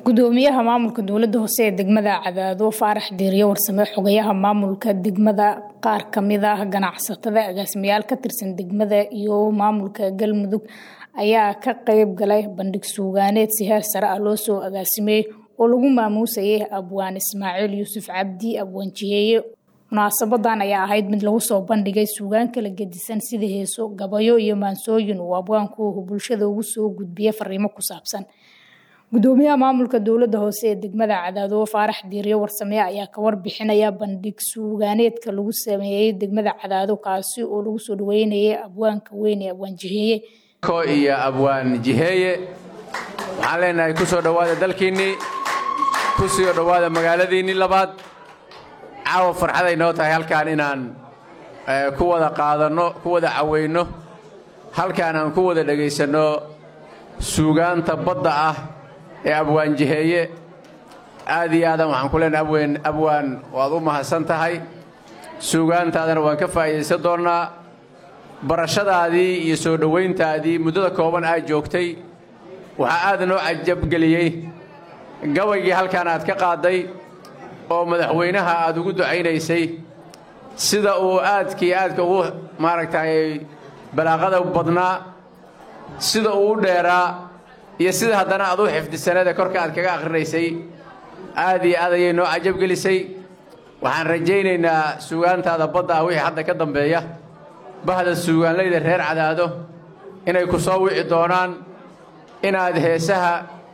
gudoomiyaha maamulka dowladda hoose ee degmada Cadaado Faarax Diiriye warsame xogayaha maamulka degmada qaar kamid ah ganacsatada agaasimayaal ka tirsan degmada iyo maamulka Galmudug ayaa ka qayb galay bandhig suugaaneed si heer sare ah loo soo agaasimay oo lagu maamuusay Abwaan Ismaaciil Yuusuf Cabdi Abwaan Jiheeye. Munaasabadan ayaa ahayd mid lagu soo bandhigay suugaan kala gedisan sida heeso, gabayo iyo maansooyin oo abwaanku bulshada ugu soo gudbiyay fariimo ku saabsan. gudoomiyaha maamulka dowladda hoose ee degmada Cadaado Faarax Diiriye warsame ayaa ka warbixinaya bandhig suugaaneedka lagu sameeyay degmada Cadaado kaasi oo lagu soo dhaweynayay abwaanka weyn ee Abwaan Jiheeye iyo Abwaan Jiheeye. waxaan leenahay ku soo dhawaada dalkiinni, ku soo dhawaada magaaladiinni labaad. caawa farxad ay noo tahay halkaan inaan ku wada qaadano, ku wada caweyno, halkaan aan ku wada dhageysano suugaanta badda ah ee Abwaan Jiheeye. aad iyo aad waxaan ku leenahay abwaan waad u mahadsan tahay, suugaantaadana waan ka faa'iideysan doonaa. barashadaadii iyo soo dhaweyntaadii muddada kooban aad joogtay waxaa aad noo cajab geliyay gabaygii halkaan aad ka qaaday oo madaxweynaha aad ugu ducaynaysay, sida uu aadka ugu maaragtay balaaqada badnaa, sida uu dheeraa iyo sida haddana aad u xifdisaneed korka aad kaga akhrinaysay. aad iyo aad ayay noo cajab gelisay. waxaan rajaynaynaa suugaantaada badda ah wixii hadda ka dambeeya bahda suugaanlayda reer Cadaado inay ku soo wici doonaan, inaad heesaha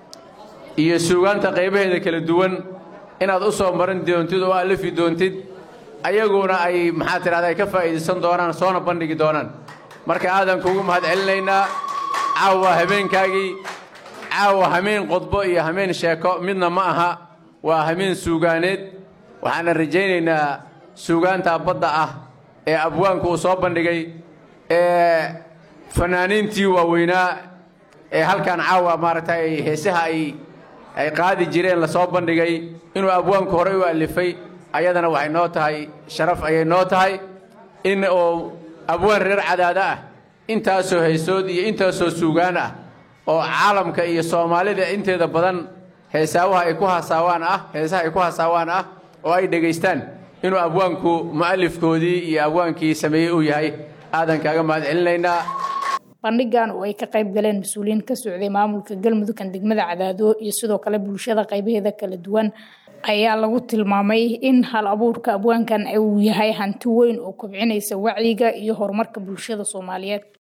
iyo suugaanta qaybaheeda kala duwan inaad u soo marin doontid oo alifi doontid, ayaguna ay maxaa tiraahdaa ka faa'iideysan doonaan, soona bandhigi doonaan. marka aadan kugu mahad celinaynaa. caawa habeenkaagii, caawa hameen qodbo iyo hameen sheeko midna ma aha, waa hameen suugaaneed. waxaan rajaynaynaa suugaanta badda ah ee abwaanku uu soo bandhigay ee fanaaniintii waaweynaa ee halkaan caawa maaragtay heesaha ay qaadi jireen la soo bandhigay inuu abwaanku horey u alifay. ayadana waxay noo tahay sharaf, ayay noo tahay in uu abwaan reer Cadaado ah intaasoo heesood iyo intaasoo suugaan ah oo caalamka iyo Soomaalida inteeda badan heesaha ay ku hasaawaan ah oo ay dhageystaan, inuu abwaanku mu'allifkoodii iyo abwaankii sameeyay uu yahay. aadan kaaga mahad celinaynaa. bandhigan oo ay ka qayb galeen mas'uuliyiin ka socday maamulka Galmudug kan degmada Cadaado iyo sidoo kale bulshada qaybaheeda kala duwan ayaa lagu tilmaamay in hal abuurka abwaankan uu yahay hanti weyn oo kobcinaysa wacyiga iyo horumarka bulshada Soomaaliyeed.